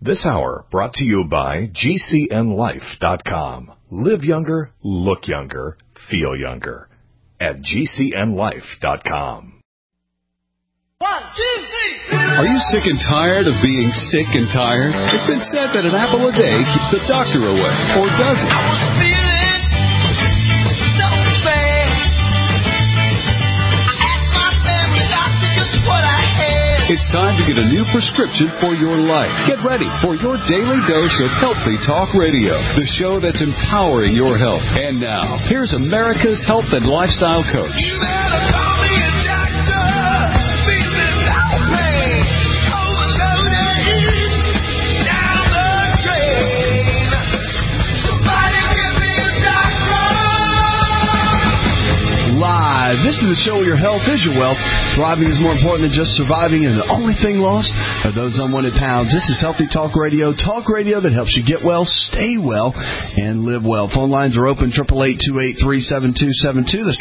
This hour brought to you by GCNLife.com. Live younger, look younger, feel younger. At GCNLife.com. 1, 2, 3. Are you sick and tired of being sick and tired? It's been said that an apple a day keeps the doctor away. Or does it? I was feeling so bad. I asked my family doctor just what I had. It's time to get a new prescription for your life. Get ready for your daily dose of Healthy Talk Radio, the show that's empowering your health. And now, here's America's health and lifestyle coach. You better call me a doctor. Feeling no pain. Overloaded. Down the drain. Somebody give me a doctor. Live. This is the show where your health is your wealth. Thriving is more important than just surviving, and the only thing lost are those unwanted pounds. This is Healthy Talk Radio that helps you get well, stay well, and live well. Phone lines are open, 888-283-7272. That's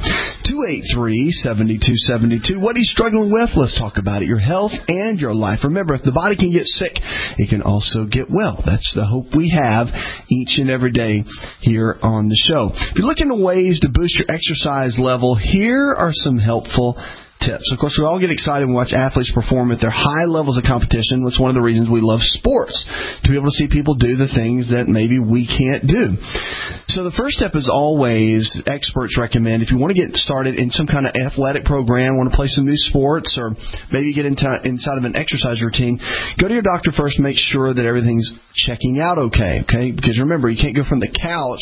888-283-7272. What are you struggling with? Let's talk about it. Your health and your life. Remember, if the body can get sick, it can also get well. That's the hope we have each and every day here on the show. If you're looking for ways to boost your exercise level, here are some helpful tips. Of course, we all get excited when we watch athletes perform at their high levels of competition. That's one of the reasons we love sports, to be able to see people do the things that maybe we can't do. So the first step is always, experts recommend, if you want to get started in some kind of athletic program, want to play some new sports, or maybe get inside of an exercise routine, go to your doctor first, make sure that everything's checking out okay? Because remember, you can't go from the couch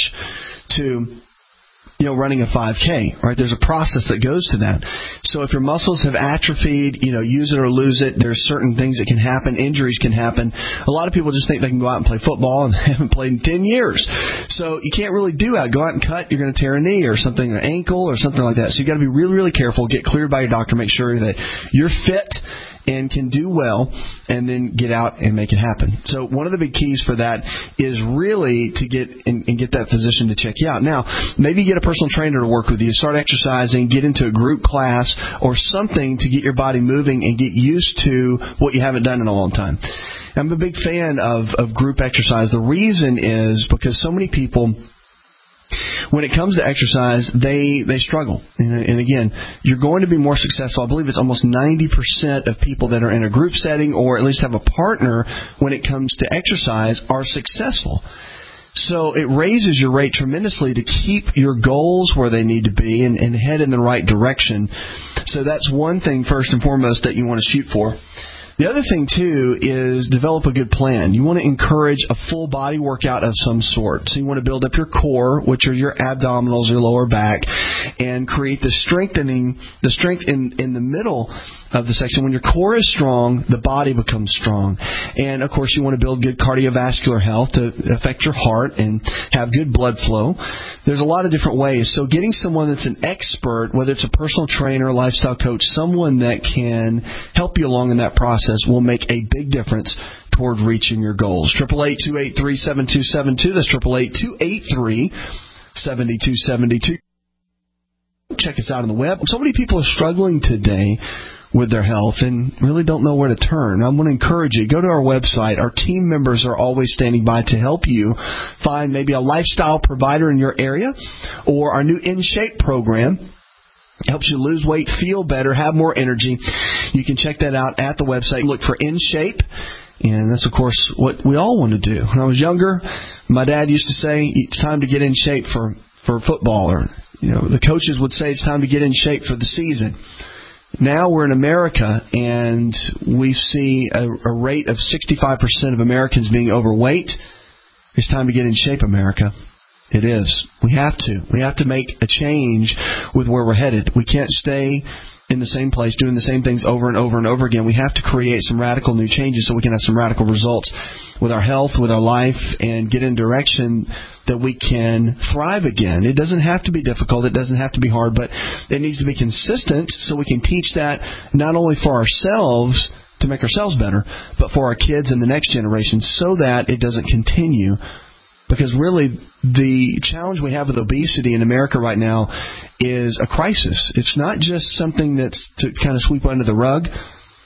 to running a 5K, right? There's a process that goes to that. So if your muscles have atrophied, use it or lose it, there's certain things that can happen. Injuries can happen. A lot of people just think they can go out and play football and they haven't played in 10 years. So you can't really do that. Go out and cut, you're going to tear a knee or something, an ankle or something like that. So you got to be really, really careful. Get cleared by your doctor. Make sure that you're fit and can do well, and then get out and make it happen. So one of the big keys for that is really to get that physician to check you out. Now, maybe get a personal trainer to work with you. Start exercising, get into a group class or something to get your body moving and get used to what you haven't done in a long time. I'm a big fan of group exercise. The reason is because so many people, when it comes to exercise, they struggle. And again, you're going to be more successful. I believe it's almost 90% of people that are in a group setting or at least have a partner when it comes to exercise are successful. So it raises your rate tremendously to keep your goals where they need to be and head in the right direction. So that's one thing, first and foremost, that you want to shoot for. The other thing, too, is develop a good plan. You want to encourage a full body workout of some sort. So you want to build up your core, which are your abdominals, your lower back, and create the strength in the middle of the section. When your core is strong, the body becomes strong. And, of course, you want to build good cardiovascular health to affect your heart and have good blood flow. There's a lot of different ways. So getting someone that's an expert, whether it's a personal trainer, lifestyle coach, someone that can help you along in that process will make a big difference toward reaching your goals. 888-283-7272. That's 888-283-7272. Check us out on the web. So many people are struggling today with their health and really don't know where to turn. I want to encourage you, go to our website. Our team members are always standing by to help you find maybe a lifestyle provider in your area, or our new In Shape program. Helps you lose weight, feel better, have more energy. You can check that out at the website. Look for In Shape. And that's, of course, what we all want to do. When I was younger, my dad used to say, it's time to get in shape for football. Or, the coaches would say it's time to get in shape for the season. Now we're in America, and we see a rate of 65% of Americans being overweight. It's time to get in shape, America. It is. We have to. We have to make a change with where we're headed. We can't stay in the same place doing the same things over and over and over again. We have to create some radical new changes so we can have some radical results with our health, with our life, and get in a direction that we can thrive again. It doesn't have to be difficult. It doesn't have to be hard, but it needs to be consistent so we can teach that not only for ourselves to make ourselves better, but for our kids and the next generation so that it doesn't continue. Because really, the challenge we have with obesity in America right now is a crisis. It's not just something that's to kind of sweep under the rug.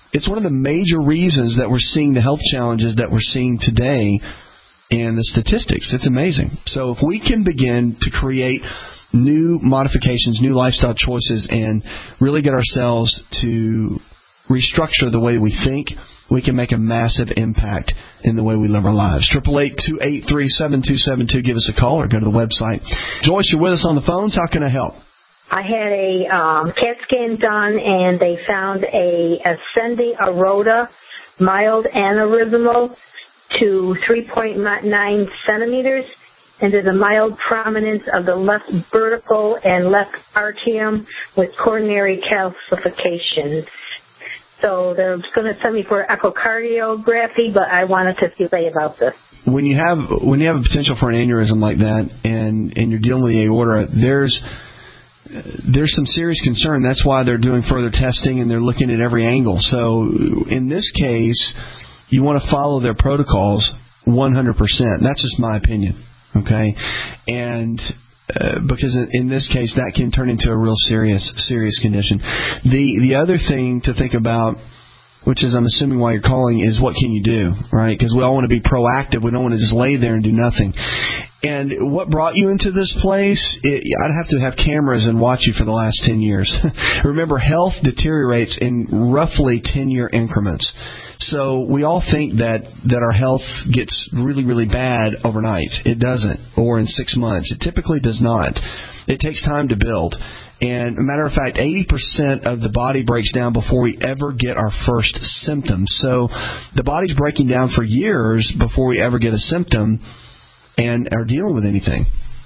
it's one of the major reasons that we're seeing the health challenges that we're seeing today and the statistics. It's amazing. So if we can begin to create new modifications, new lifestyle choices, and really get ourselves to restructure the way we think, we can make a massive impact in the way we live our lives. 888-283-7272. Give us a call or go to the website. Joyce, you're with us on the phones. How can I help? I had a CAT scan done, and they found a ascending aorta, mild aneurysmal to 3.9 centimeters, and there's a mild prominence of the left vertical and left arterium with coronary calcifications. So they're going to send me for echocardiography, but I wanted to see about this. When you have a potential for an aneurysm like that, and you're dealing with the aorta, there's some serious concern. That's why they're doing further testing and they're looking at every angle. So in this case, you want to follow their protocols 100%. That's just my opinion. Okay, and because in this case that can turn into a real serious condition. The other thing to think about, which is I'm assuming why you're calling, is what can you do, right? Because we all want to be proactive. We don't want to just lay there and do nothing. And what brought you into this place, I'd have to have cameras and watch you for the last 10 years. Remember, health deteriorates in roughly 10-year increments. So we all think that our health gets really, really bad overnight. It doesn't, or in 6 months. It typically does not. It takes time to build. And a matter of fact, 80% of the body breaks down before we ever get our first symptoms. So the body's breaking down for years before we ever get a symptom and are dealing with anything.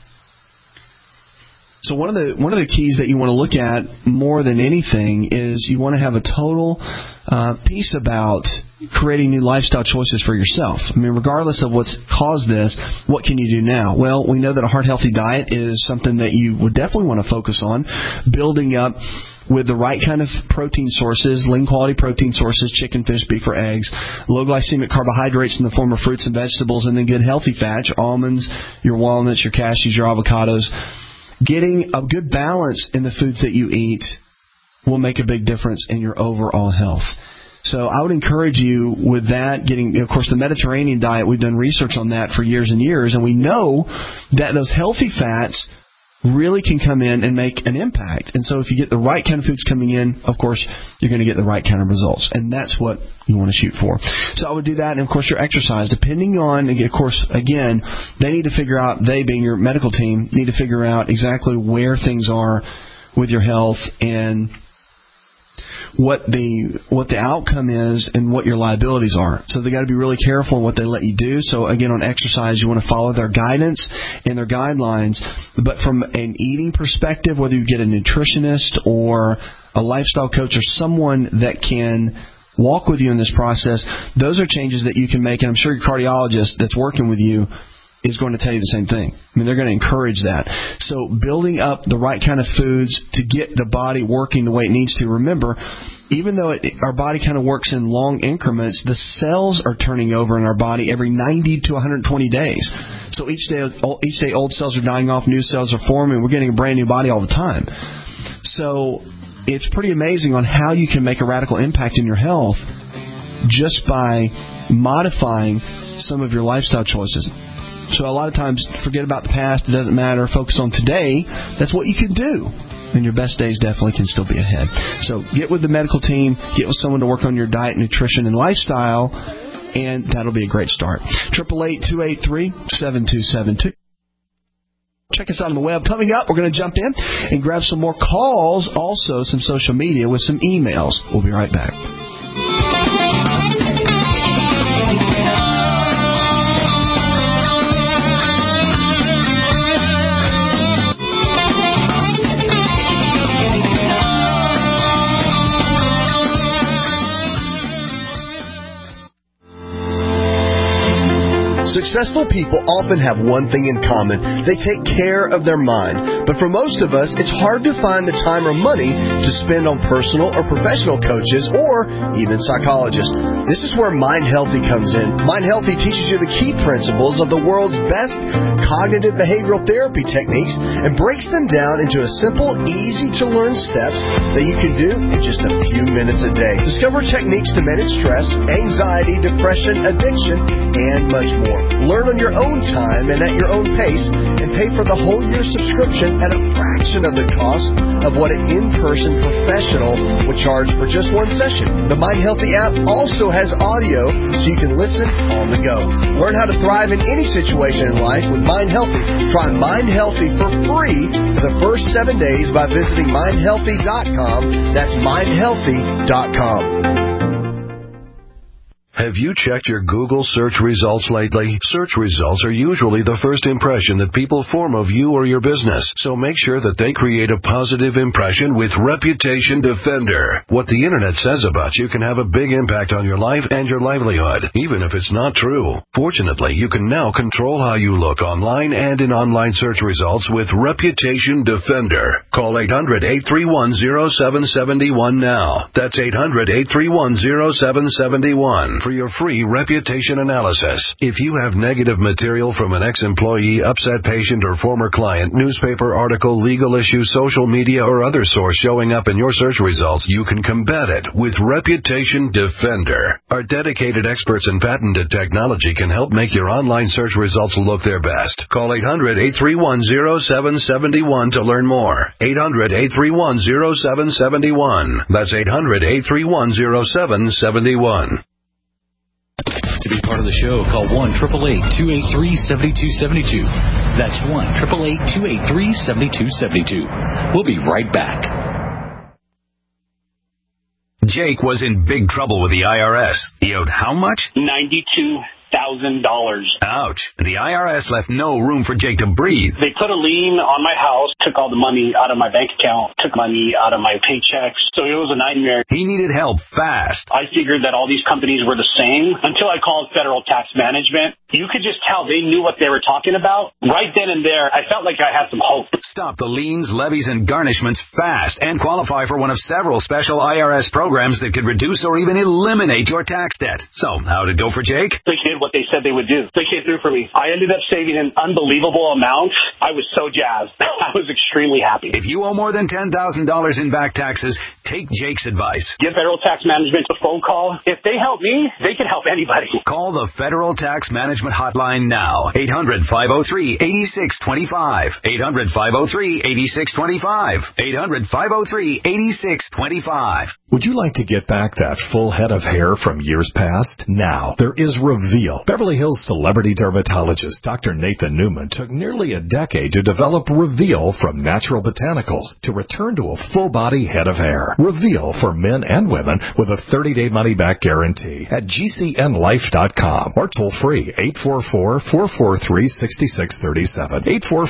So one of the keys that you want to look at more than anything is you want to have a total piece about creating new lifestyle choices for yourself. I mean, regardless of what's caused this, what can you do now? Well, we know that a heart-healthy diet is something that you would definitely want to focus on, building up with the right kind of protein sources, lean quality protein sources, chicken, fish, beef, or eggs, low glycemic carbohydrates in the form of fruits and vegetables, and then good healthy fats, your almonds, your walnuts, your cashews, your avocados. Getting a good balance in the foods that you eat will make a big difference in your overall health. So I would encourage you with that, getting, of course, the Mediterranean diet. We've done research on that for years and years, and we know that those healthy fats really can come in and make an impact. And so if you get the right kind of foods coming in, of course, you're going to get the right kind of results. And that's what you want to shoot for. So I would do that. And, of course, your exercise, depending on, and of course, again, they need to figure out, they being your medical team, need to figure out exactly where things are with your health and what the outcome is and what your liabilities are. So they got to be really careful in what they let you do. So again, on exercise, you want to follow their guidance and their guidelines. But from an eating perspective, whether you get a nutritionist or a lifestyle coach or someone that can walk with you in this process, those are changes that you can make. And I'm sure your cardiologist that's working with you is going to tell you the same thing. I mean, they're going to encourage that. So building up the right kind of foods to get the body working the way it needs to. Remember, even though our body kind of works in long increments, the cells are turning over in our body every 90 to 120 days. So each day old cells are dying off, new cells are forming. We're getting a brand new body all the time. So it's pretty amazing on how you can make a radical impact in your health just by modifying some of your lifestyle choices. So a lot of times, forget about the past. It doesn't matter. Focus on today. That's what you can do. And your best days definitely can still be ahead. So get with the medical team. Get with someone to work on your diet, nutrition, and lifestyle. And that'll be a great start. 888-283-7272. Check us out on the web. Coming up, we're going to jump in and grab some more calls. Also, some social media with some emails. We'll be right back. Successful people often have one thing in common. They take care of their mind. But for most of us, it's hard to find the time or money to spend on personal or professional coaches or even psychologists. This is where Mind Healthy comes in. Mind Healthy teaches you the key principles of the world's best cognitive behavioral therapy techniques and breaks them down into a simple, easy-to-learn steps that you can do in just a few minutes a day. Discover techniques to manage stress, anxiety, depression, addiction, and much more. Learn on your own time and at your own pace, and pay for the whole year subscription at a fraction of the cost of what an in-person professional would charge for just one session. The Mind Healthy app also has audio so you can listen on the go. Learn how to thrive in any situation in life with Mind Healthy. Try Mind Healthy for free for the first 7 days by visiting mindhealthy.com. That's mindhealthy.com. Have you checked your Google search results lately? Search results are usually the first impression that people form of you or your business, so make sure that they create a positive impression with Reputation Defender. What the internet says about you can have a big impact on your life and your livelihood, even if it's not true. Fortunately, you can now control how you look online and in online search results with Reputation Defender. Call 800-831-0771 now. That's 800-831-0771. For your free reputation analysis. If you have negative material from an ex-employee, upset patient, or former client, newspaper article, legal issue, social media, or other source showing up in your search results, you can combat it with Reputation Defender. Our dedicated experts in patented technology can help make your online search results look their best. Call 800-831-0771 to learn more. 800-831-0771. That's 800-831-0771. To be part of the show, call 1-888-283-7272. That's 1-888-283-7272. We'll be right back. Jake was in big trouble with the IRS. He owed how much? $92,000. Ouch. The IRS left no room for Jake to breathe. They put a lien on my house, took all the money out of my bank account, took money out of my paychecks. So it was a nightmare. He needed help fast. I figured that all these companies were the same until I called Federal Tax Management. You could just tell they knew what they were talking about. Right then and there, I felt like I had some hope. Stop the liens, levies, and garnishments fast and qualify for one of several special IRS programs that could reduce or even eliminate your tax debt. So, how'd it go for Jake? They did what they said they would do. They came through for me. I ended up saving an unbelievable amount. I was so jazzed. I was extremely happy. If you owe more than $10,000 in back taxes, take Jake's advice. Give Federal Tax Management a phone call. If they help me, they can help anybody. Call the Federal Tax Management Hotline now. 800-503-8625. 800-503-8625. 800-503-8625. Would you like to get back that full head of hair from years past? Now, there is Reveal. Beverly Hills celebrity dermatologist Dr. Nathan Newman took nearly a decade to develop Reveal from natural botanicals to return to a full-body head of hair. Reveal for men and women with a 30-day money-back guarantee at GCNlife.com or toll-free 844-443-6637.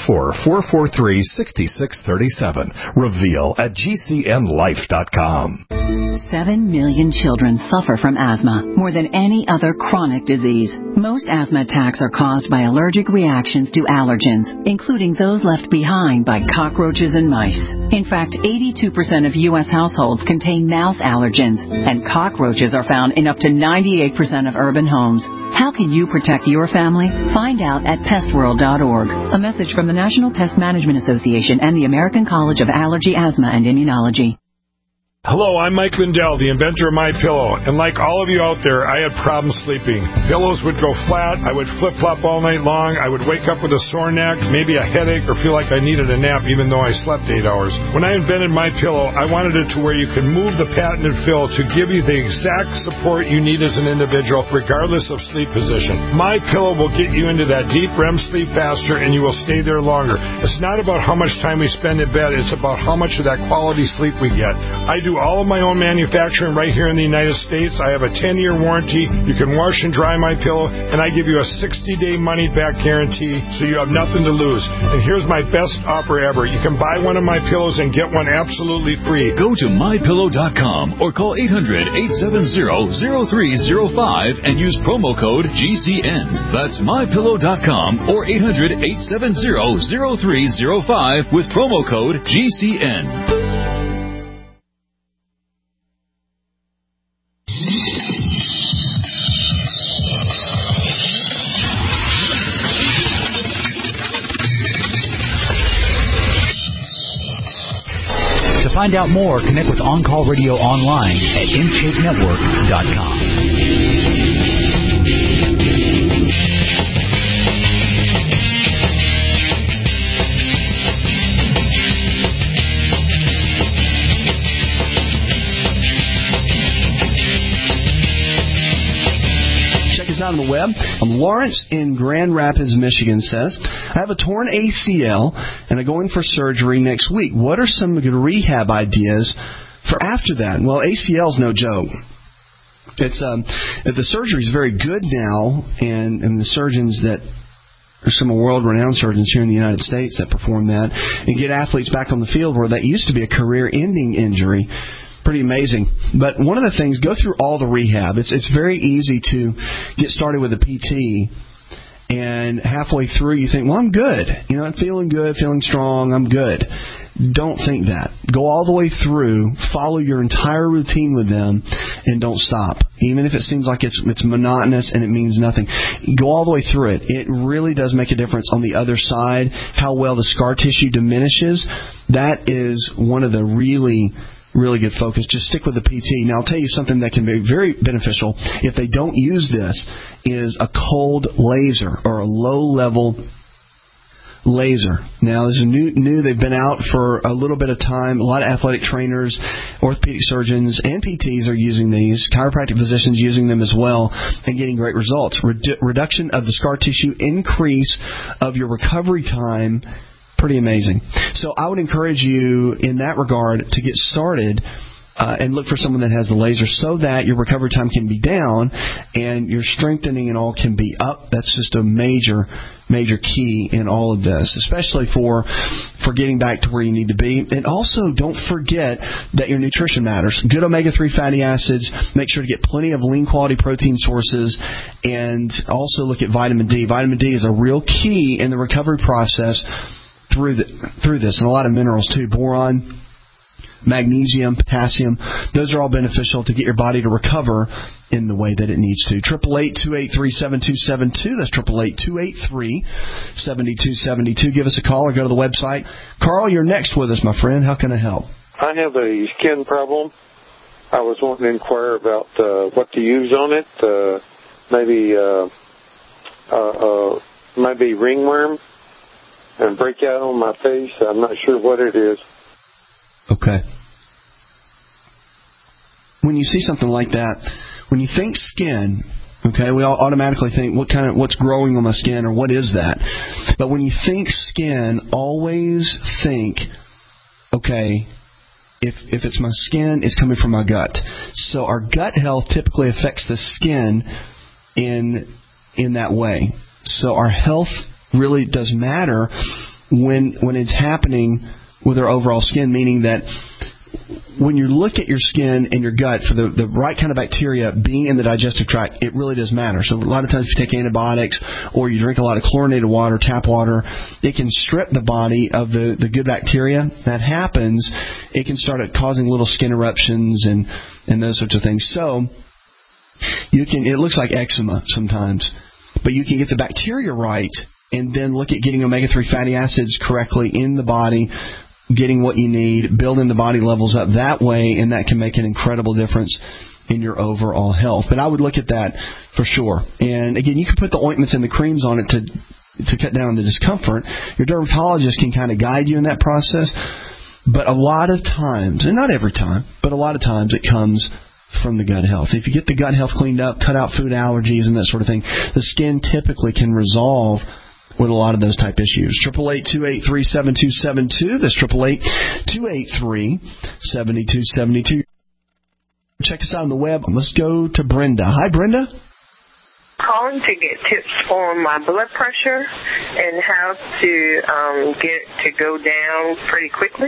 844-443-6637. Reveal at GCNlife.com. 7 million children suffer from asthma, more than any other chronic disease. Most asthma attacks are caused by allergic reactions to allergens, including those left behind by cockroaches and mice. In fact, 82% of U.S. households contain mouse allergens, and cockroaches are found in up to 98% of urban homes. How can you protect your family? Find out at pestworld.org. A message from the National Pest Management Association and the American College of Allergy, Asthma, and Immunology. Hello, I'm Mike Lindell, the inventor of MyPillow, and like all of you out there, I had problems sleeping. Pillows would go flat, I would flip-flop all night long, I would wake up with a sore neck, maybe a headache, or feel like I needed a nap even though I slept 8 hours. When I invented MyPillow, I wanted it to where you could move the patented fill to give you the exact support you need as an individual, regardless of sleep position. MyPillow will get you into that deep REM sleep faster, and you will stay there longer. It's not about how much time we spend in bed, it's about how much of that quality sleep we get. I do do all of my own manufacturing right here in the United States. I have a 10-year warranty. You can wash and dry my pillow, and I give you a 60-day money-back guarantee, so you have nothing to lose. And here's my best offer ever. You can buy one of my pillows and get one absolutely free. Go to mypillow.com or call 800-870-0305 and use promo code GCN. That's mypillow.com or 800-870-0305 with promo code GCN. To find out more, connect with On Call Radio online at InShapeNetwork.com. On the web. Lawrence in Grand Rapids, Michigan says, I have a torn ACL and I'm going for surgery next week. What are some good rehab ideas for after that? Well, ACL is no joke. It's the surgery is very good now, and the surgeons that are some world-renowned surgeons here in the United States that perform that and get athletes back on the field where that used to be a career-ending injury. Pretty amazing. But one of the things, go through all the rehab. It's very easy to get started with a PT, and halfway through you think, well, I'm good. You know, I'm feeling good, feeling strong, I'm good. Don't think that. Go all the way through, follow your entire routine with them, and don't stop. Even if it seems like it's monotonous and it means nothing. Go all the way through it. It really does make a difference on the other side, how well the scar tissue diminishes. That is one of the really good focus. Just stick with the PT. Now, I'll tell you something that can be very beneficial if they don't use this is a cold laser or a low-level laser. Now, this is new. They've been out for a little bit of time. A lot of athletic trainers, orthopedic surgeons, and PTs are using these. Chiropractic physicians using them as well and getting great results. Reduction of the scar tissue, increase of your recovery time. Pretty amazing. So I would encourage you in that regard to get started and look for someone that has the laser so that your recovery time can be down and your strengthening and all can be up. That's just a major key in all of this, especially for getting back to where you need to be. And also, don't forget that your nutrition matters. Good omega-3 fatty acids. Make sure to get plenty of lean quality protein sources, and also look at vitamin D. Vitamin D is a real key in the recovery process through this, and a lot of minerals too. Boron, magnesium, potassium, those are all beneficial to get your body to recover in the way that it needs to. 888-283-7272. That's 888-283-7272. Give us a call or go to the website. Carl, you're next with us, my friend. How can I help? I have a skin problem. I was wanting to inquire about what to use on it. Maybe ringworm and breakout on my face. I'm not sure what it is. Okay. When you see something like that, when you think skin, okay, we all automatically think what's growing on my skin or what is that? But when you think skin, always think, okay, if it's my skin, it's coming from my gut. So our gut health typically affects the skin in that way. So our health really does matter when it's happening with our overall skin, meaning that when you look at your skin and your gut for the right kind of bacteria being in the digestive tract, it really does matter. So a lot of times if you take antibiotics or you drink a lot of chlorinated water, tap water, it can strip the body of the good bacteria. That happens, it can start causing little skin eruptions and those sorts of things. So it looks like eczema sometimes, but you can get the bacteria right and then look at getting omega-3 fatty acids correctly in the body, getting what you need, building the body levels up that way, and that can make an incredible difference in your overall health. But I would look at that for sure. And again, you can put the ointments and the creams on it to cut down on the discomfort. Your dermatologist can kind of guide you in that process. But a lot of times, and not every time, but a lot of times it comes from the gut health. If you get the gut health cleaned up, cut out food allergies and that sort of thing, the skin typically can resolve with a lot of those type issues. 888-283-7272. That's 888-283-7272. Check us out on the web. Let's go to Brenda. Hi, Brenda. Calling to get tips on my blood pressure and how to get it to go down pretty quickly.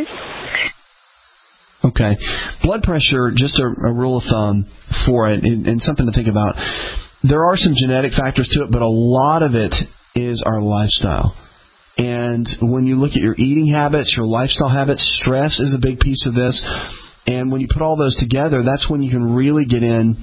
Okay. Blood pressure, just a rule of thumb for it, and something to think about. There are some genetic factors to it, but a lot of it is our lifestyle. And when you look at your eating habits, your lifestyle habits, stress is a big piece of this. And when you put all those together, that's when you can really get in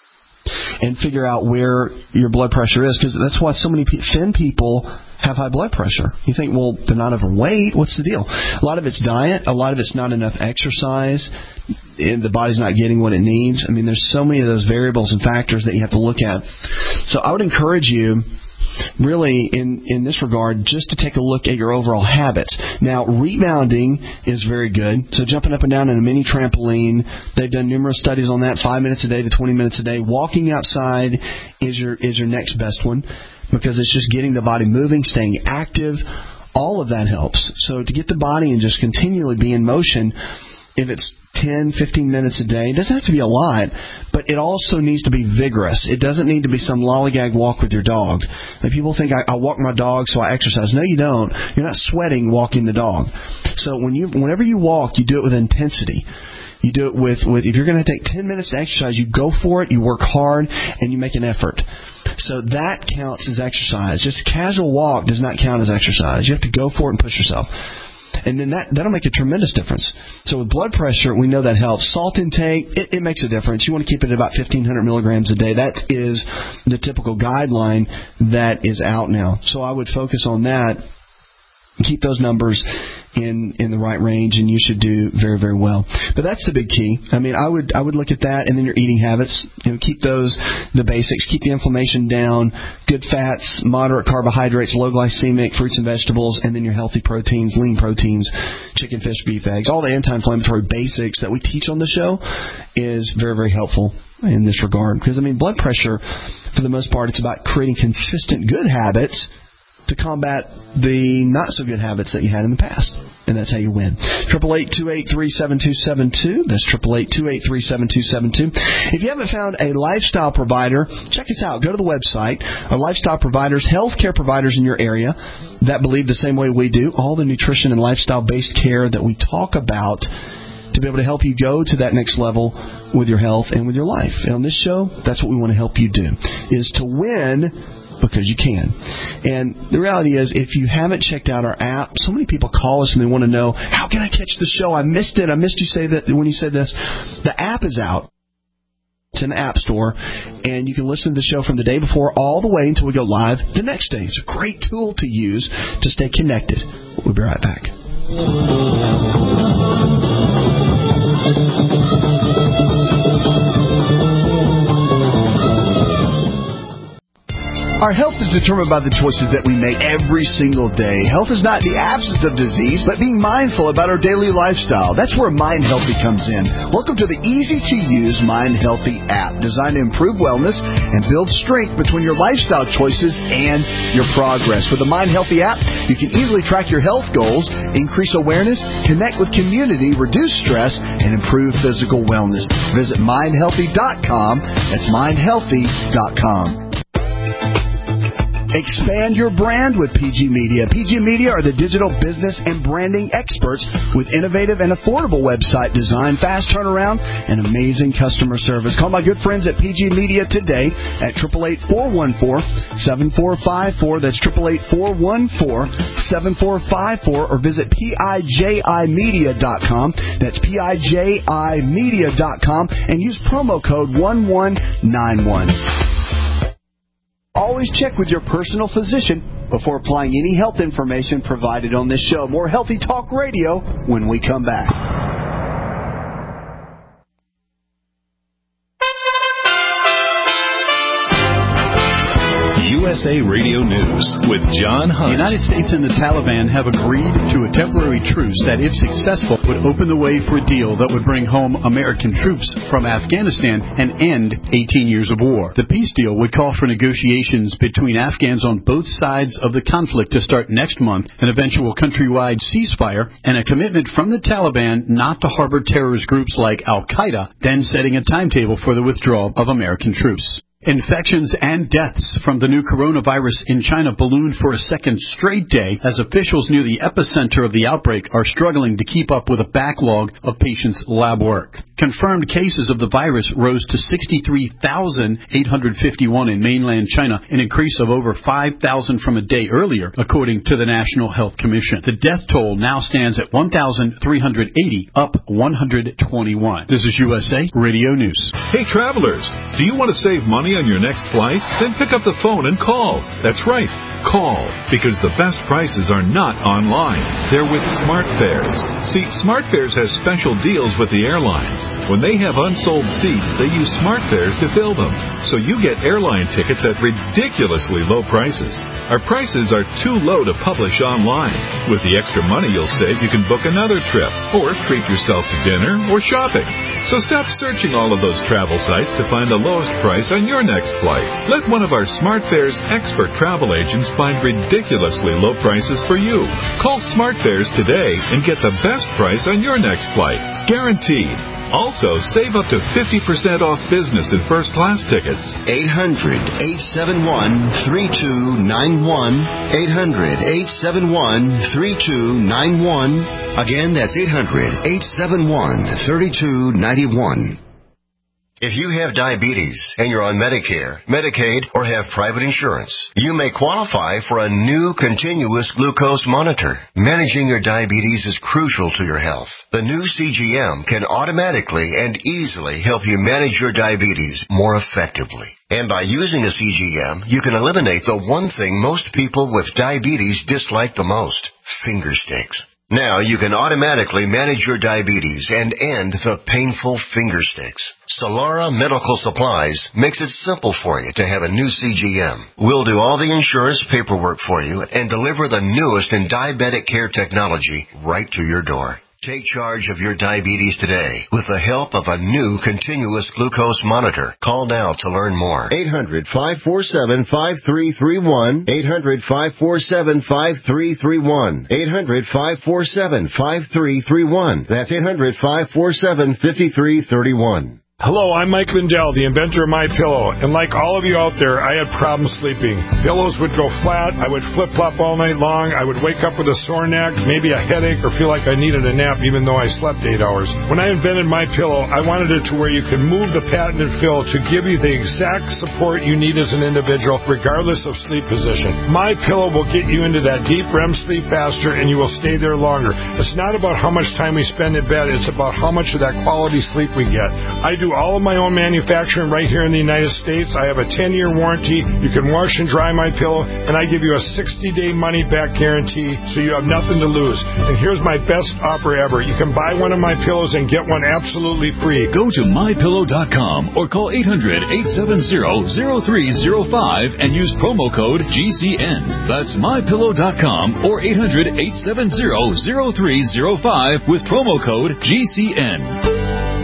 and figure out where your blood pressure is, because that's why so many thin people have high blood pressure. You think, well, they're not overweight. What's the deal? A lot of it's diet. A lot of it's not enough exercise. And the body's not getting what it needs. I mean, there's so many of those variables and factors that you have to look at. So I would encourage you, really, in this regard, just to take a look at your overall habits. Now, rebounding is very good. So jumping up and down in a mini trampoline, they've done numerous studies on that, 5 minutes a day to 20 minutes a day. Walking outside is your next best one, because it's just getting the body moving, staying active. All of that helps. So to get the body and just continually be in motion, if it's 10, 15 minutes a day, it doesn't have to be a lot, but it also needs to be vigorous. It doesn't need to be some lollygag walk with your dog. Like, people think I walk my dog so I exercise. No, you don't. You're not sweating walking the dog. So whenever you walk, you do it with intensity. You do it with if you're going to take 10 minutes to exercise, you go for it, you work hard, and you make an effort. So that counts as exercise. Just a casual walk does not count as exercise. You have to go for it and push yourself. And then that'll make a tremendous difference. So with blood pressure, we know that helps. Salt intake, it makes a difference. You want to keep it at about 1,500 milligrams a day. That is the typical guideline that is out now. So I would focus on that. Keep those numbers in the right range, and you should do very, very well. But that's the big key. I mean, I would look at that, and then your eating habits. Keep those the basics. Keep the inflammation down. Good fats, moderate carbohydrates, low glycemic fruits and vegetables, and then your healthy proteins, lean proteins, chicken, fish, beef, eggs. All the anti-inflammatory basics that we teach on the show is very, very helpful in this regard. Because, I mean, blood pressure, for the most part, it's about creating consistent good habits to combat the not-so-good habits that you had in the past. And that's how you win. 888-283-7272. That's 888-283-7272. If you haven't found a lifestyle provider, check us out. Go to the website. Our lifestyle providers, healthcare providers in your area that believe the same way we do, all the nutrition and lifestyle-based care that we talk about to be able to help you go to that next level with your health and with your life. And on this show, that's what we want to help you do, is to win because you can. And the reality is, if you haven't checked out our app, so many people call us and they want to know, how can I catch the show? I missed it. I missed you say that when you said this. The app is out. It's in the App Store, and you can listen to the show from the day before all the way until we go live the next day. It's a great tool to use to stay connected. We'll be right back. Our health is determined by the choices that we make every single day. Health is not the absence of disease, but being mindful about our daily lifestyle. That's where Mind Healthy comes in. Welcome to the easy-to-use Mind Healthy app, designed to improve wellness and build strength between your lifestyle choices and your progress. With the Mind Healthy app, you can easily track your health goals, increase awareness, connect with community, reduce stress, and improve physical wellness. Visit mindhealthy.com. That's mindhealthy.com. Expand your brand with PG Media. PG Media are the digital business and branding experts with innovative and affordable website design, fast turnaround, and amazing customer service. Call my good friends at PG Media today at 888-414-7454. That's 888-414-7454, or visit PIJImedia.com. That's PIJImedia.com, and use promo code 1191. Always check with your personal physician before applying any health information provided on this show. More Healthy Talk Radio when we come back. USA Radio News with John Hunt. The United States and the Taliban have agreed to a temporary truce that, if successful, would open the way for a deal that would bring home American troops from Afghanistan and end 18 years of war. The peace deal would call for negotiations between Afghans on both sides of the conflict to start next month, an eventual countrywide ceasefire, and a commitment from the Taliban not to harbor terrorist groups like Al-Qaeda, then setting a timetable for the withdrawal of American troops. Infections and deaths from the new coronavirus in China ballooned for a second straight day as officials near the epicenter of the outbreak are struggling to keep up with a backlog of patients' lab work. Confirmed cases of the virus rose to 63,851 in mainland China, an increase of over 5,000 from a day earlier, according to the National Health Commission. The death toll now stands at 1,380, up 121. This is USA Radio News. Hey, travelers, do you want to save money on your next flight? Then pick up the phone and call. That's right, call, because the best prices are not online. They're with SmartFares. See, SmartFares has special deals with the airlines. When they have unsold seats, they use SmartFares to fill them. So you get airline tickets at ridiculously low prices. Our prices are too low to publish online. With the extra money you'll save, you can book another trip or treat yourself to dinner or shopping. So stop searching all of those travel sites to find the lowest price on your next flight. Let one of our SmartFares expert travel agents find ridiculously low prices for you. Call SmartFares today and get the best price on your next flight. Guaranteed. Also, save up to 50% off business and first-class tickets. 800-871-3291. 800-871-3291. Again, that's 800-871-3291. If you have diabetes and you're on Medicare, Medicaid, or have private insurance, you may qualify for a new continuous glucose monitor. Managing your diabetes is crucial to your health. The new CGM can automatically and easily help you manage your diabetes more effectively. And by using a CGM, you can eliminate the one thing most people with diabetes dislike the most: finger sticks. Now you can automatically manage your diabetes and end the painful finger sticks. Solara Medical Supplies makes it simple for you to have a new CGM. We'll do all the insurance paperwork for you and deliver the newest in diabetic care technology right to your door. Take charge of your diabetes today with the help of a new continuous glucose monitor. Call now to learn more. 800-547-5331. 800-547-5331. 800-547-5331. That's 800-547-5331. Hello, I'm Mike Lindell, the inventor of MyPillow, and like all of you out there, I had problems sleeping. Pillows would go flat, I would flip-flop all night long, I would wake up with a sore neck, maybe a headache, or feel like I needed a nap even though I slept 8 hours. When I invented MyPillow, I wanted it to where you could move the patented fill to give you the exact support you need as an individual, regardless of sleep position. MyPillow will get you into that deep REM sleep faster, and you will stay there longer. It's not about how much time we spend in bed, it's about how much of that quality sleep we get. I do all of my own manufacturing right here in the United States. I have a 10-year warranty. You can wash and dry my pillow, and I give you a 60-day money-back guarantee, so you have nothing to lose. And here's my best offer ever. You can buy one of my pillows and get one absolutely free. Go to MyPillow.com or call 800-870-0305 and use promo code GCN. That's MyPillow.com or 800-870-0305 with promo code GCN.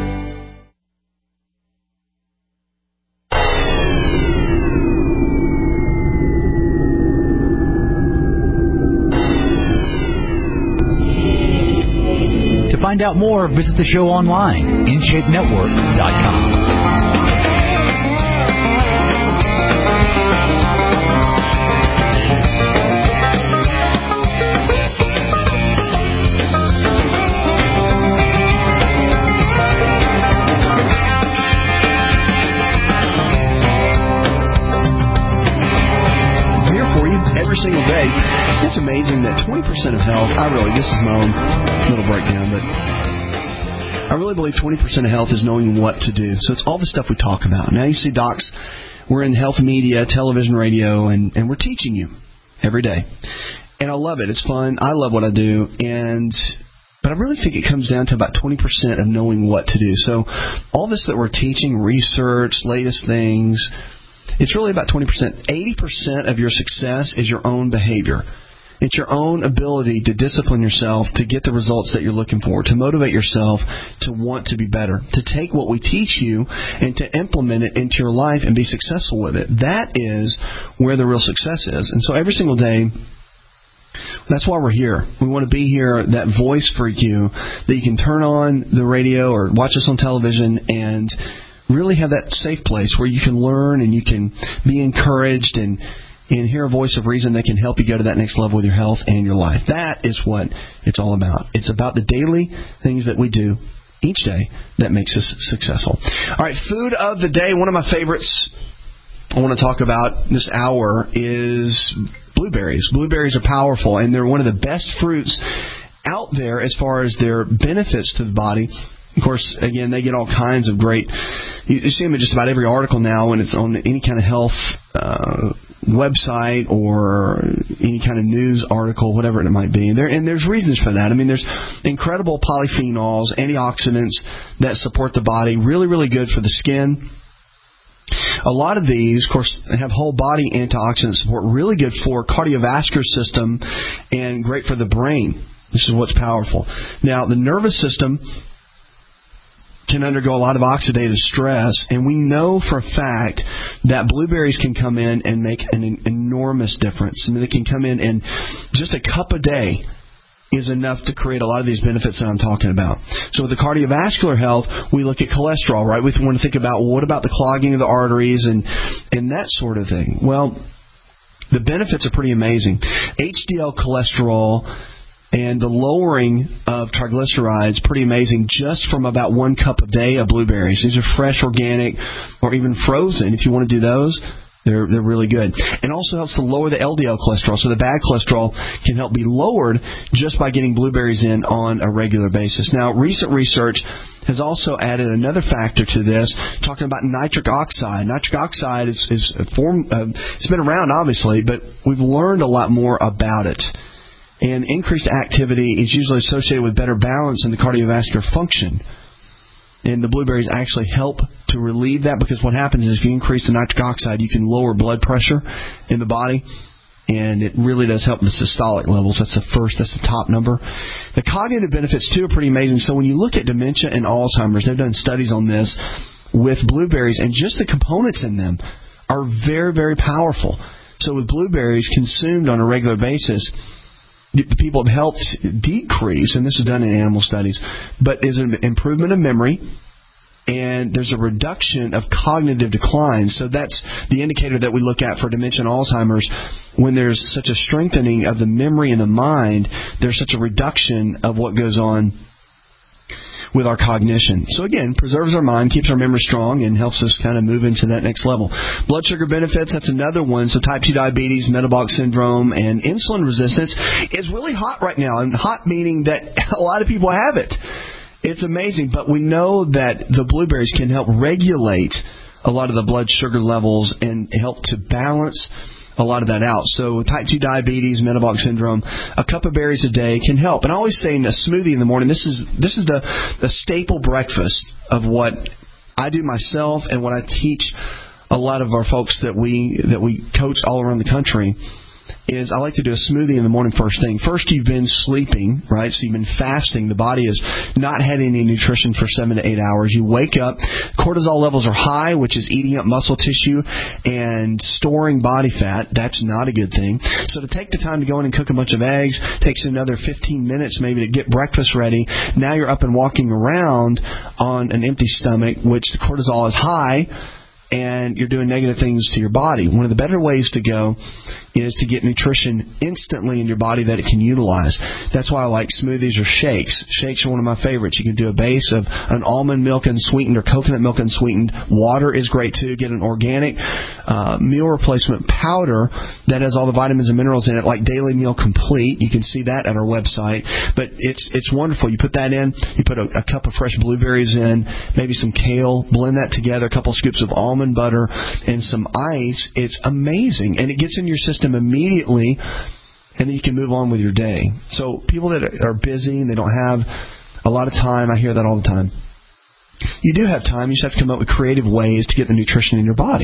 To find out more, visit the show online, InShapeNetwork.com. Single day. It's amazing that 20% of health, this is my own little breakdown, but I really believe 20% of health is knowing what to do. So it's all the stuff we talk about. Now you see docs, we're in health media, television, radio, and we're teaching you every day. And I love it. It's fun. I love what I do. But I really think it comes down to about 20% of knowing what to do. So all this that we're teaching, research, latest things, It's really about 20%. 80% of your success is your own behavior. It's your own ability to discipline yourself to get the results that you're looking for, to motivate yourself to want to be better, to take what we teach you and to implement it into your life and be successful with it. That is where the real success is. And so every single day, that's why we're here. We want to be here, that voice for you, that you can turn on the radio or watch us on television and really have that safe place where you can learn and you can be encouraged and hear a voice of reason that can help you go to that next level with your health and your life. That is what it's all about. It's about the daily things that we do each day that makes us successful. All right, food of the day. One of my favorites I want to talk about this hour is blueberries. Blueberries are powerful, and they're one of the best fruits out there as far as their benefits to the body. Of course, again, they get all kinds of great... You see them in just about every article now when it's on any kind of health website or any kind of news article, whatever it might be. And there's reasons for that. I mean, there's incredible polyphenols, antioxidants that support the body, really, really good for the skin. A lot of these, of course, have whole body antioxidant support, really good for cardiovascular system and great for the brain. This is what's powerful. Now, the nervous system can undergo a lot of oxidative stress, and we know for a fact that blueberries can come in and make an enormous difference. I mean, they can come in and just a cup a day is enough to create a lot of these benefits that I'm talking about. So with the cardiovascular health, we look at cholesterol, right? We want to think about, well, what about the clogging of the arteries and that sort of thing? Well, the benefits are pretty amazing. HDL cholesterol and the lowering of triglycerides, pretty amazing, just from about 1 cup a day of blueberries. These are fresh, organic, or even frozen. If you want to do those, they're really good. And also helps to lower the LDL cholesterol. So the bad cholesterol can help be lowered just by getting blueberries in on a regular basis. Now, recent research has also added another factor to this, talking about nitric oxide. Nitric oxide is a form, it's been around, obviously, but we've learned a lot more about it. And increased activity is usually associated with better balance in the cardiovascular function. And the blueberries actually help to relieve that, because what happens is if you increase the nitric oxide, you can lower blood pressure in the body. And it really does help the systolic levels. That's the top number. The cognitive benefits, too, are pretty amazing. So when you look at dementia and Alzheimer's, they've done studies on this with blueberries, and just the components in them are very, very powerful. So with blueberries consumed on a regular basis, people have helped decrease, and this is done in animal studies, but there's an improvement of memory, and there's a reduction of cognitive decline. So that's the indicator that we look at for dementia and Alzheimer's. When there's such a strengthening of the memory and the mind, there's such a reduction of what goes on with our cognition. So again, preserves our mind, keeps our memory strong, and helps us kind of move into that next level. Blood sugar benefits, that's another one. So type 2 diabetes, metabolic syndrome, and insulin resistance is really hot right now. And hot meaning that a lot of people have it. It's amazing. But we know that the blueberries can help regulate a lot of the blood sugar levels and help to balance a lot of that out. So type 2 diabetes, metabolic syndrome, a cup of berries a day can help. And I always say in a smoothie in the morning, this is the staple breakfast of what I do myself and what I teach a lot of our folks that we coach all around the country. Is I like to do a smoothie in the morning first thing. First, you've been sleeping, right? So you've been fasting. The body has not had any nutrition for 7 to 8 hours. You wake up, cortisol levels are high, which is eating up muscle tissue and storing body fat. That's not a good thing. So to take the time to go in and cook a bunch of eggs takes another 15 minutes maybe to get breakfast ready. Now you're up and walking around on an empty stomach, which the cortisol is high, and you're doing negative things to your body. One of the better ways to go is to get nutrition instantly in your body that it can utilize. That's why I like smoothies or shakes. Shakes are one of my favorites. You can do a base of an almond milk unsweetened or coconut milk unsweetened. Water is great too. Get an organic meal replacement powder that has all the vitamins and minerals in it, like Daily Meal Complete. You can see that at our website. But it's wonderful. You put that in. You put a cup of fresh blueberries in, maybe some kale. Blend that together. A couple scoops of almond butter and some ice. It's amazing, and it gets in your system immediately, and then you can move on with your day. So people that are busy and they don't have a lot of time, I hear that all the time. You do have time. You just have to come up with creative ways to get the nutrition in your body.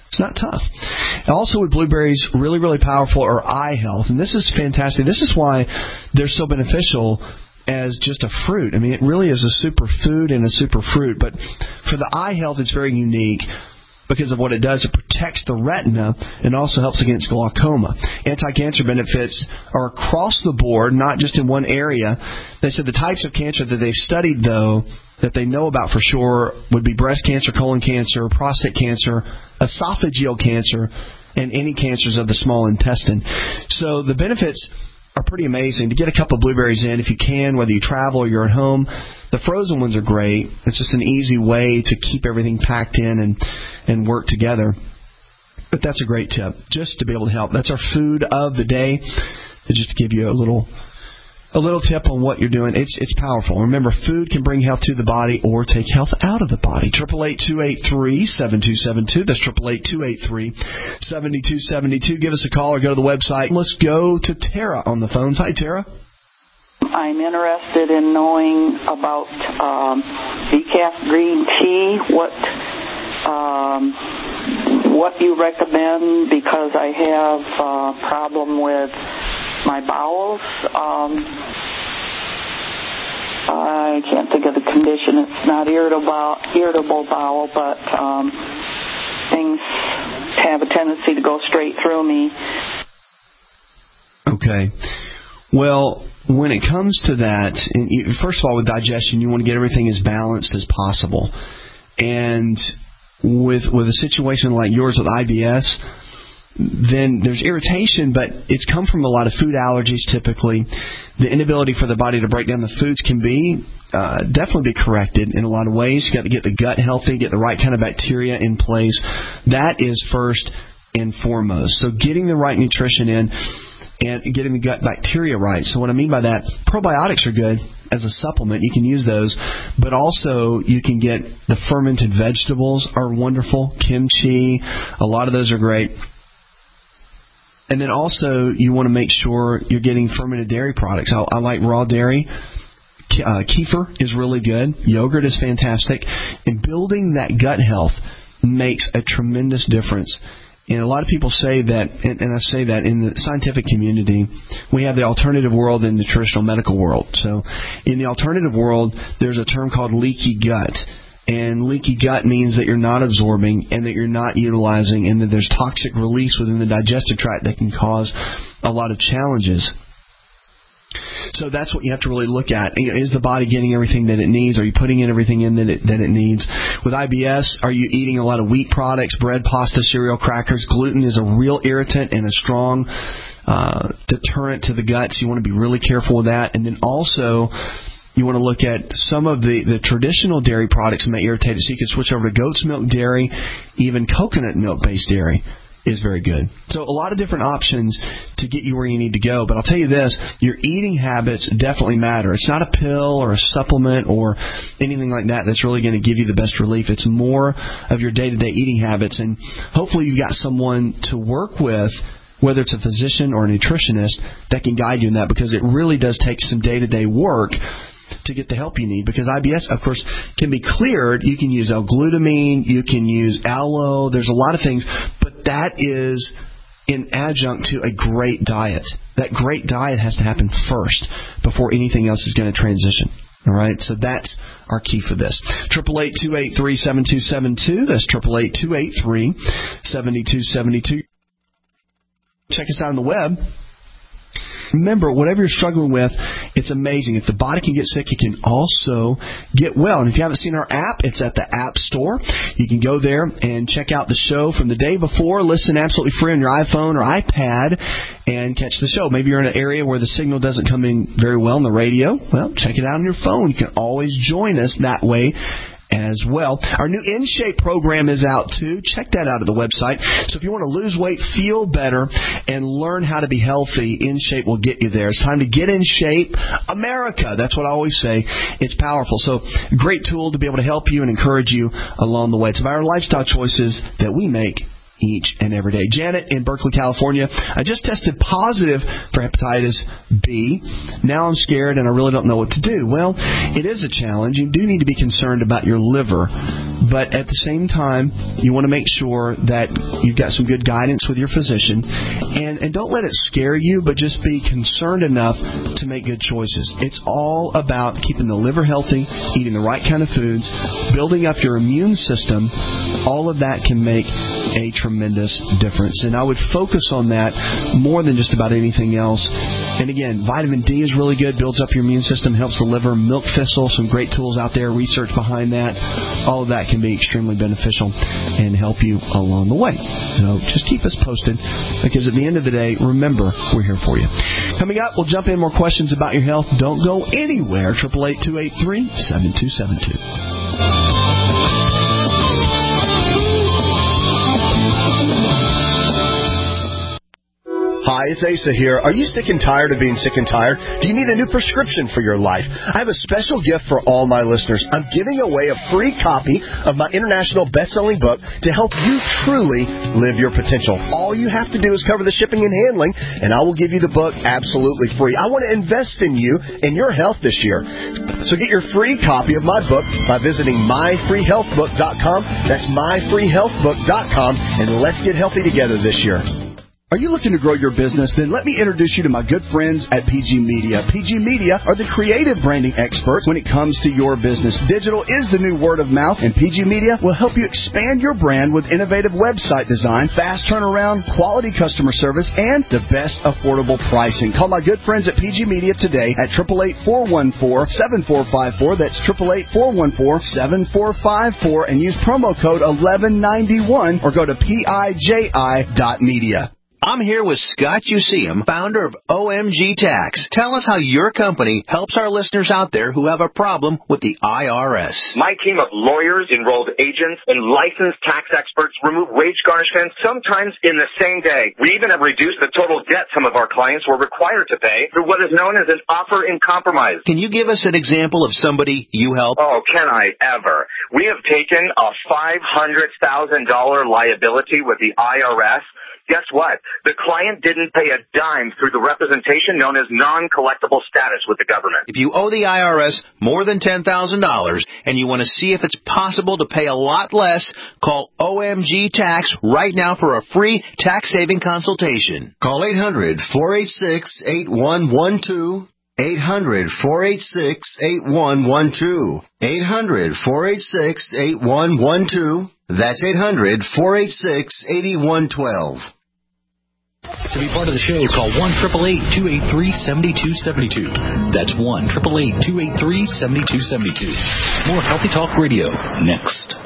It's not tough. Also with blueberries, really, really powerful are eye health. And this is fantastic. This is why they're so beneficial as just a fruit. I mean, it really is a super food and a super fruit. But for the eye health, it's very unique because of what it does. It protects the retina and also helps against glaucoma. Anti-cancer benefits are across the board, not just in one area. They said the types of cancer that they've studied, though, that they know about for sure would be breast cancer, colon cancer, prostate cancer, esophageal cancer, and any cancers of the small intestine. So the benefits are pretty amazing. To get a cup of blueberries in, if you can, whether you travel or you're at home, the frozen ones are great. It's just an easy way to keep everything packed in and work together. But that's a great tip, just to be able to help. That's our food of the day. Just to give you a little tip on what you're doing. It's powerful. Remember, food can bring health to the body or take health out of the body. 888-283-7272. That's 888-283-7272. Give us a call or go to the website. Let's go to Tara on the phones. Hi, Tara. I'm interested in knowing about decaf green tea. What you recommend, because I have a problem with my bowels. I can't think of the condition. It's not irritable bowel, but things have a tendency to go straight through me. Okay. Well, when it comes to that, first of all, with digestion, you want to get everything as balanced as possible. And with a situation like yours with IBS, then there's irritation, but it's come from a lot of food allergies typically. The inability for the body to break down the foods can be definitely be corrected in a lot of ways. You've got to get the gut healthy, get the right kind of bacteria in place. That is first and foremost. So getting the right nutrition in and getting the gut bacteria right. So what I mean by that, probiotics are good as a supplement. You can use those, but also you can get the fermented vegetables are wonderful. Kimchi, a lot of those are great. And then also you want to make sure you're getting fermented dairy products. I like raw dairy. Kefir is really good. Yogurt is fantastic. And building that gut health makes a tremendous difference. And a lot of people say that, and I say that in the scientific community, we have the alternative world and the traditional medical world. So in the alternative world, there's a term called leaky gut. And leaky gut means that you're not absorbing and that you're not utilizing and that there's toxic release within the digestive tract that can cause a lot of challenges. So that's what you have to really look at. Is the body getting everything that it needs? Are you putting in everything in that it needs? With IBS, are you eating a lot of wheat products, bread, pasta, cereal, crackers? Gluten is a real irritant and a strong deterrent to the gut, so you want to be really careful with that. And then also, you want to look at some of the traditional dairy products may irritate it, so you can switch over to goat's milk dairy, even coconut milk-based dairy is very good. So a lot of different options to get you where you need to go. But I'll tell you this, your eating habits definitely matter. It's not a pill or a supplement or anything like that that's really going to give you the best relief. It's more of your day-to-day eating habits. And hopefully you've got someone to work with, whether it's a physician or a nutritionist, that can guide you in that, because it really does take some day-to-day work to get the help you need, because IBS, of course, can be cleared. You can use L-glutamine, you can use aloe, there's a lot of things, but that is in adjunct to a great diet. That great diet has to happen first before anything else is going to transition. All right, so that's our key for this. 888-283-7272. That's 888-283-7272. Check us out on the web. Remember, whatever you're struggling with, it's amazing. If the body can get sick, it can also get well. And if you haven't seen our app, it's at the App Store. You can go there and check out the show from the day before. Listen absolutely free on your iPhone or iPad and catch the show. Maybe you're in an area where the signal doesn't come in very well on the radio. Well, check it out on your phone. You can always join us that way as well. Our new InShape program is out too. Check that out at the website. So if you want to lose weight, feel better, and learn how to be healthy, InShape will get you there. It's time to get in shape. America, that's what I always say. It's powerful. So great tool to be able to help you and encourage you along the way. It's about our lifestyle choices that we make each and every day. Janet in Berkeley, California, I just tested positive for hepatitis B. Now I'm scared and I really don't know what to do. Well, it is a challenge. You do need to be concerned about your liver, but at the same time, you want to make sure that you've got some good guidance with your physician, and don't let it scare you, but just be concerned enough to make good choices. It's all about keeping the liver healthy, eating the right kind of foods, building up your immune system. All of that can make a tremendous difference. And I would focus on that more than just about anything else. And again, vitamin D is really good, builds up your immune system, helps the liver. Milk thistle, some great tools out there, research behind that. All of that can be extremely beneficial and help you along the way. So just keep us posted, because at the end of the day, remember, we're here for you. Coming up, we'll jump in more questions about your health. Don't go anywhere. 888-283-7272. Hi, it's Asa here. Are you sick and tired of being sick and tired? Do you need a new prescription for your life? I have a special gift for all my listeners. I'm giving away a free copy of my international best-selling book to help you truly live your potential. All you have to do is cover the shipping and handling, and I will give you the book absolutely free. I want to invest in you and your health this year. So get your free copy of my book by visiting myfreehealthbook.com. That's myfreehealthbook.com, and let's get healthy together this year. Are you looking to grow your business? Then let me introduce you to my good friends at PG Media. PG Media are the creative branding experts when it comes to your business. Digital is the new word of mouth, and PG Media will help you expand your brand with innovative website design, fast turnaround, quality customer service, and the best affordable pricing. Call my good friends at PG Media today at 888-414-7454. That's 888-414-7454, and use promo code 1191 or go to PIJI.media. I'm here with Scott Useum, founder of OMG Tax. Tell us how your company helps our listeners out there who have a problem with the IRS. My team of lawyers, enrolled agents, and licensed tax experts remove wage garnishments sometimes in the same day. We even have reduced the total debt some of our clients were required to pay through what is known as an offer in compromise. Can you give us an example of somebody you help? Oh, can I ever? We have taken a $500,000 liability with the IRS. Guess what? The client didn't pay a dime through the representation known as non-collectible status with the government. If you owe the IRS more than $10,000 and you want to see if it's possible to pay a lot less, call OMG Tax right now for a free tax-saving consultation. Call 800-486-8112. 800-486-8112. 800-486-8112. That's 800-486-8112. To be part of the show, call 1-888-283-7272. That's 1-888-283-7272. More Healthy Talk Radio next.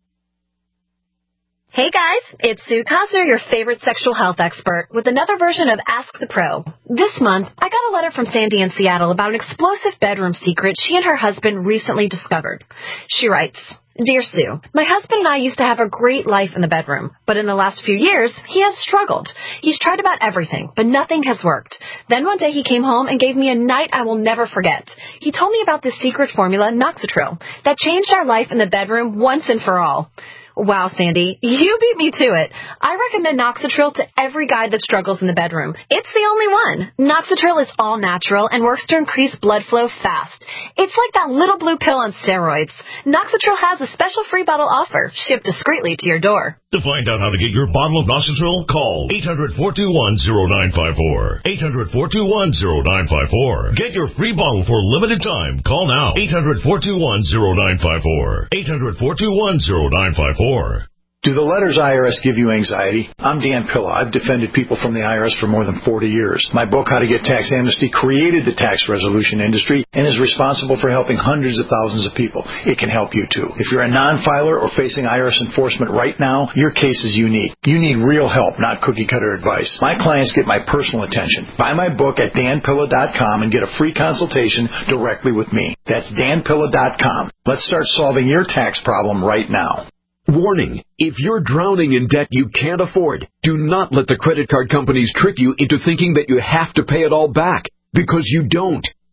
Hey guys, it's Sue Cosner, your favorite sexual health expert, with another version of Ask the Pro. This month, I got a letter from Sandy in Seattle about an explosive bedroom secret she and her husband recently discovered. She writes, Dear Sue, my husband and I used to have a great life in the bedroom, but in the last few years, he has struggled. He's tried about everything, but nothing has worked. Then one day he came home and gave me a night I will never forget. He told me about this secret formula, Noxitril, that changed our life in the bedroom once and for all. Wow, Sandy, you beat me to it. I recommend Noxitril to every guy that struggles in the bedroom. It's the only one. Noxitril is all natural and works to increase blood flow fast. It's like that little blue pill on steroids. Noxitril has a special free bottle offer, shipped discreetly to your door. To find out how to get your bottle of Noxitril, call 800-421-0954. 800-421-0954. Get your free bottle for a limited time. Call now. 800-421-0954. 800-421-0954. Do the letters IRS give you anxiety? I'm Dan Pilla. I've defended people from the IRS for more than 40 years. My book, How to Get Tax Amnesty, created the tax resolution industry and is responsible for helping hundreds of thousands of people. It can help you too. If you're a non-filer or facing IRS enforcement right now, your case is unique. You need real help, not cookie-cutter advice. My clients get my personal attention. Buy my book at danpilla.com and get a free consultation directly with me. That's danpilla.com. Let's start solving your tax problem right now. Warning, if you're drowning in debt you can't afford, do not let the credit card companies trick you into thinking that you have to pay it all back, because you don't.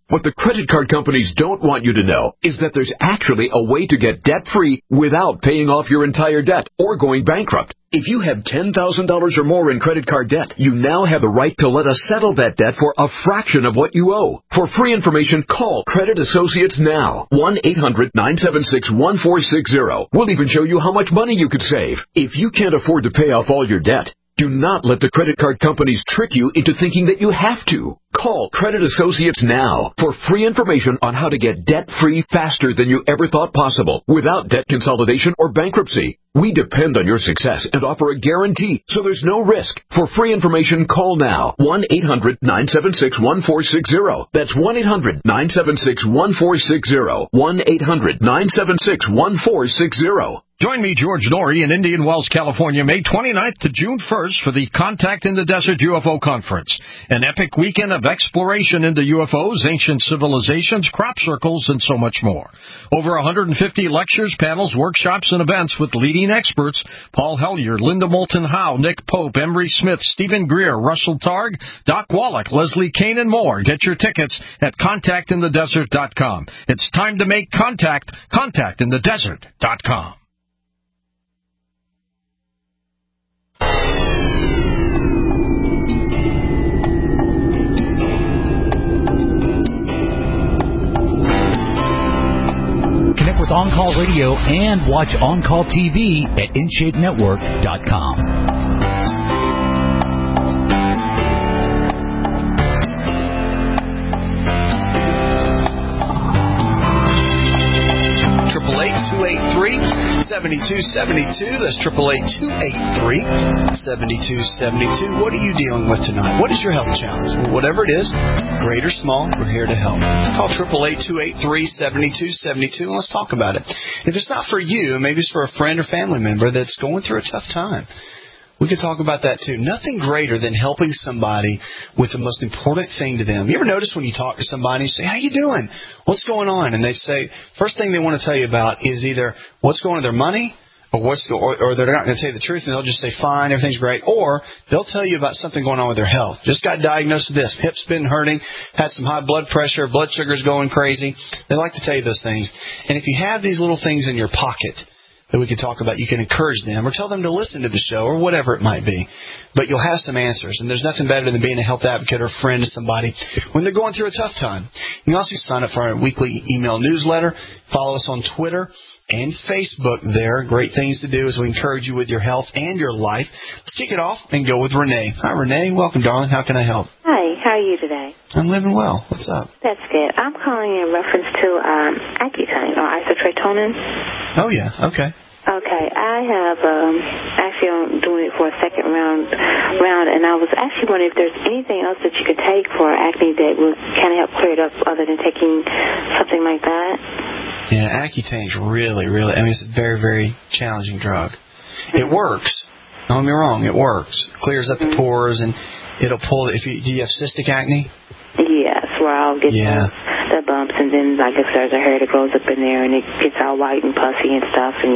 What the credit card companies don't want you to know is that there's actually a way to get debt-free without paying off your entire debt or going bankrupt. If you have $10,000 or more in credit card debt, you now have the right to let us settle that debt for a fraction of what you owe. For free information, call Credit Associates now. 1-800-976-1460. We'll even show you how much money you could save. If you can't afford to pay off all your debt, do not let the credit card companies trick you into thinking that you have to. Call Credit Associates now for free information on how to get debt-free faster than you ever thought possible without debt consolidation or bankruptcy. We depend on your success and offer a guarantee, so there's no risk. For free information, call now. 1-800-976-1460. That's 1-800-976-1460. 1-800-976-1460. Join me, George Norrie, in Indian Wells, California, May 29th to June 1st for the Contact in the Desert UFO Conference, an epic weekend of exploration into UFOs, ancient civilizations, crop circles, and so much more. Over 150 lectures, panels, workshops, and events with leading experts: Paul Hellyer, Linda Moulton Howe, Nick Pope, Emery Smith, Stephen Greer, Russell Targ, Doc Wallach, Leslie Kane, and more. Get your tickets at contactinthedesert.com. It's time to make contact. Contactinthedesert.com. Connect with On Call Radio and watch On Call TV at InShapeNetwork.com. That's 888-283-7272. What are you dealing with tonight? What is your health challenge? Well, whatever it is, great or small, we're here to help. Call 888-283-7272 and let's talk about it. If it's not for you, maybe it's for a friend or family member that's going through a tough time. We could talk about that too. Nothing greater than helping somebody with the most important thing to them. You ever notice when you talk to somebody, you say, "How you doing? What's going on?" And they say, first thing they want to tell you about is either what's going on with their money, or they're not going to tell you the truth, and they'll just say, "Fine, everything's great." Or they'll tell you about something going on with their health. Just got diagnosed with this. Hip's been hurting, had some high blood pressure, blood sugar's going crazy. They like to tell you those things. And if you have these little things in your pocket that we can talk about, you can encourage them or tell them to listen to the show or whatever it might be. But you'll have some answers, and there's nothing better than being a health advocate or a friend to somebody when they're going through a tough time. You can also sign up for our weekly email newsletter. Follow us on Twitter and Facebook there. Great things to do as we encourage you with your health and your life. Let's kick it off and go with Renee. Hi, Renee. Welcome, darling. How can I help? Hi. How are you today? I'm living well. What's up? That's good. I'm calling in reference to Accutane or isotretinoin. Oh, yeah. Okay. Okay, I have actually I'm doing it for a second round, and I was actually wondering if there's anything else that you could take for acne that would kind of help clear it up other than taking something like that. Yeah, Accutane's really, I mean, it's a very, very challenging drug. It works. Don't get me wrong, it works. Clears up the pores, and it'll pull. Do you have cystic acne? Yes, where I'll get the bumps, and then I guess there's a hair that grows up in there, and it gets all white and puffy and stuff, and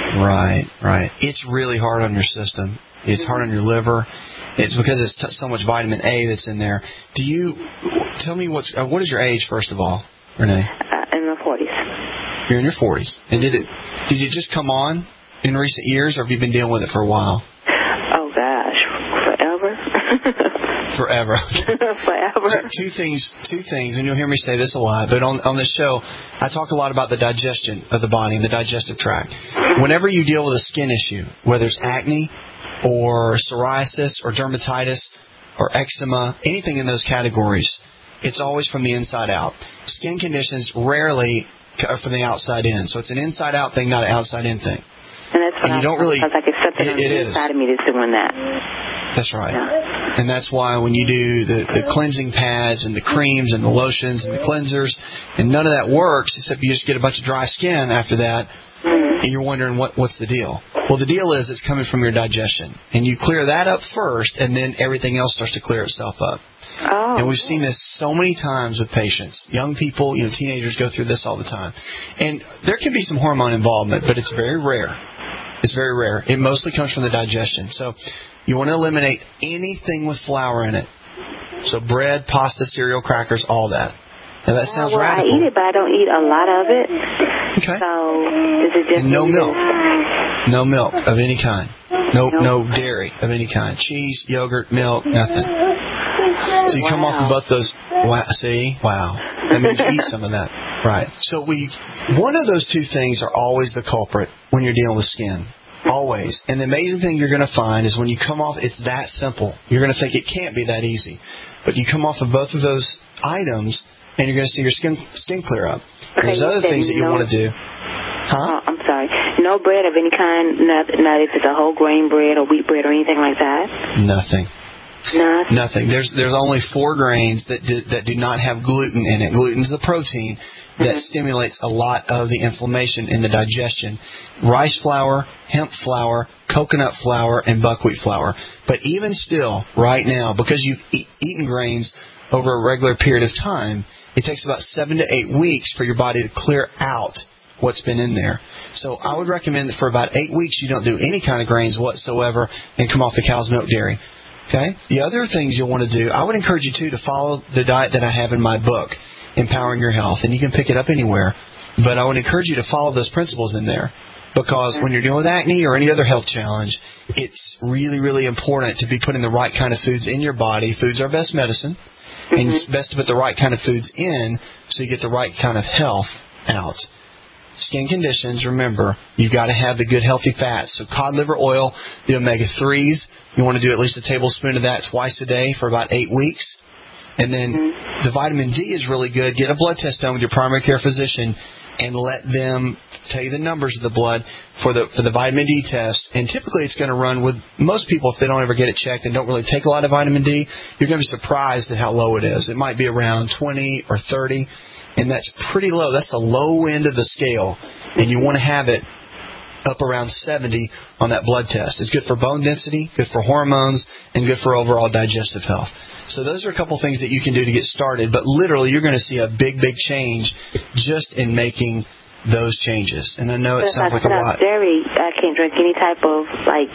Right. It's really hard on your system. It's hard on your liver. It's because it's so much vitamin A that's in there. Do you tell me what is your age first of all, Renee? In my 40s. You're in your 40s, and did it just come on in recent years, or have you been dealing with it for a while? Oh gosh, forever. Forever. Forever. Two things, and you'll hear me say this a lot, but on this show, I talk a lot about the digestion of the body and the digestive tract. Whenever you deal with a skin issue, whether it's acne or psoriasis or dermatitis or eczema, anything in those categories, it's always from the inside out. Skin conditions rarely are from the outside in, so it's an inside-out thing, not an outside-in thing. And that's what sounds like it's something on the inside of me that's doing that. That's right. Yeah. And that's why when you do the cleansing pads and the creams and the lotions and the cleansers, and none of that works except you just get a bunch of dry skin after that, and you're wondering what's the deal. Well, the deal is it's coming from your digestion. And you clear that up first, and then everything else starts to clear itself up. Oh. And we've seen this so many times with patients. Young people, teenagers go through this all the time. And there can be some hormone involvement, but it's very rare. It's very rare. It mostly comes from the digestion. So you want to eliminate anything with flour in it. So bread, pasta, cereal, crackers, all that. Now, that sounds radical. I eat it, but I don't eat a lot of it. Okay. So, is it just... And no milk. No milk of any kind. No dairy of any kind. Cheese, yogurt, milk, nothing. So you come off of both those... Wow, see? Wow. That means you eat some of that. Right. So one of those two things are always the culprit when you're dealing with skin. Always. And the amazing thing you're going to find is when you come off, it's that simple. You're going to think it can't be that easy. But you come off of both of those items, and you're going to see your skin clear up. And there's other things that you want to do. Huh? I'm sorry. No bread of any kind, not if it's a whole grain bread or wheat bread or anything like that? Nothing. Nothing. There's only 4 grains that do not have gluten in it. Gluten's the protein that stimulates a lot of the inflammation in the digestion. Rice flour, hemp flour, coconut flour, and buckwheat flour. But even still, right now, because you've eaten grains over a regular period of time, it takes about 7 to 8 weeks for your body to clear out what's been in there. So I would recommend that for about 8 weeks you don't do any kind of grains whatsoever and come off the cow's milk dairy. Okay? The other things you'll want to do, I would encourage you to follow the diet that I have in my book, Empowering Your Health, and you can pick it up anywhere. But I would encourage you to follow those principles in there, because when you're dealing with acne or any other health challenge, it's really, really important to be putting the right kind of foods in your body. Foods are best medicine, and it's best to put the right kind of foods in so you get the right kind of health out. Skin conditions, remember, you've got to have the good healthy fats. So cod liver oil, the omega-3s, you want to do at least a tablespoon of that twice a day for about 8 weeks. And then the vitamin D is really good. Get a blood test done with your primary care physician and let them tell you the numbers of the blood for the vitamin D test. And typically it's going to run with most people, if they don't ever get it checked and don't really take a lot of vitamin D, you're going to be surprised at how low it is. It might be around 20 or 30. And that's pretty low. That's the low end of the scale. And you want to have it up around 70 on that blood test. It's good for bone density, good for hormones, and good for overall digestive health. So those are a couple things that you can do to get started. But literally, you're going to see a big, big change just in making those changes. And I know it sounds like a lot. Dairy, I can't drink any type of,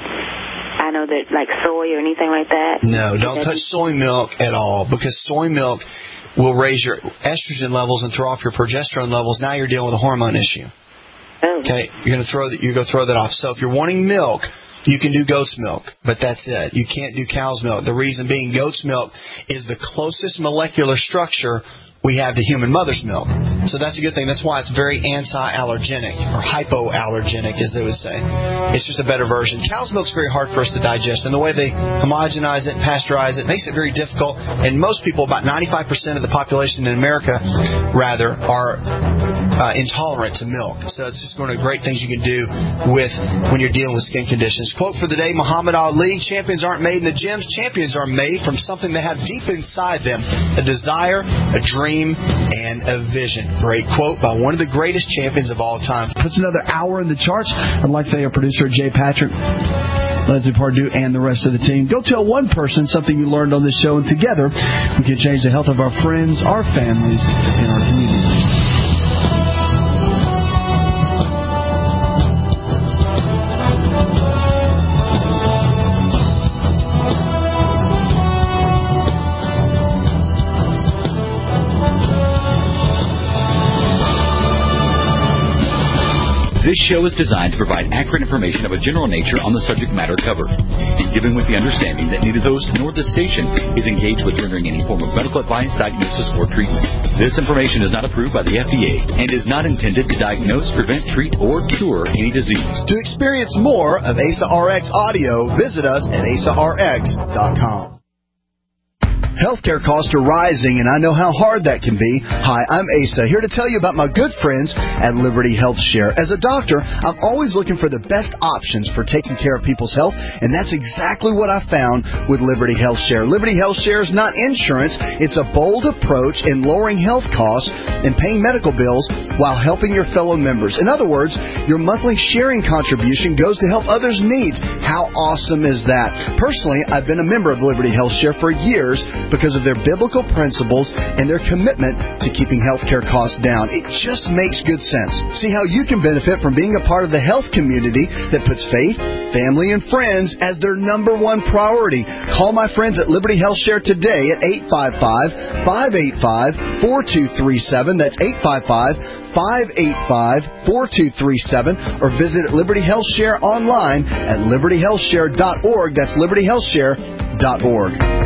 I know that, soy or anything like that. No, don't touch soy milk at all, because soy milk will raise your estrogen levels and throw off your progesterone levels. Now you're dealing with a hormone issue. Oh. Okay, you're going to throw that off. So if you're wanting milk, you can do goat's milk, but that's it. You can't do cow's milk. The reason being, goat's milk is the closest molecular structure we have to human mother's milk. So that's a good thing. That's why it's very anti-allergenic, or hypoallergenic, as they would say. It's just a better version. Cow's milk's very hard for us to digest, and the way they homogenize it and pasteurize it makes it very difficult. And most people, about 95% of the population in America, are intolerant to milk. So it's just one of the great things you can do when you're dealing with skin conditions. Quote for the day, Muhammad Ali: champions aren't made in the gyms. Champions are made from something they have deep inside them: a desire, a dream, and a vision. Great quote by one of the greatest champions of all time. Puts another hour in the charts. I'd like to thank our producer, Jay Patrick, Leslie Pardue, and the rest of the team. Go tell one person something you learned on this show, and together we can change the health of our friends, our families, and our communities. This show is designed to provide accurate information of a general nature on the subject matter covered, and given with the understanding that neither host nor the station is engaged with rendering any form of medical advice, diagnosis, or treatment. This information is not approved by the FDA and is not intended to diagnose, prevent, treat, or cure any disease. To experience more of ASA RX audio, visit us at asarx.com. Healthcare costs are rising, and I know how hard that can be. Hi, I'm Asa, here to tell you about my good friends at Liberty Health Share. As a doctor, I'm always looking for the best options for taking care of people's health, and that's exactly what I found with Liberty Health Share. Liberty Health Share is not insurance. It's a bold approach in lowering health costs and paying medical bills while helping your fellow members. In other words, your monthly sharing contribution goes to help others' needs. How awesome is that? Personally, I've been a member of Liberty Health Share for years because of their biblical principles and their commitment to keeping healthcare costs down. It just makes good sense. See how you can benefit from being a part of the health community that puts faith, family, and friends as their number one priority. Call my friends at Liberty Health Share today at 855-585-4237. That's 855-585-4237. Or visit Liberty Health Share online at libertyhealthshare.org. That's libertyhealthshare.org.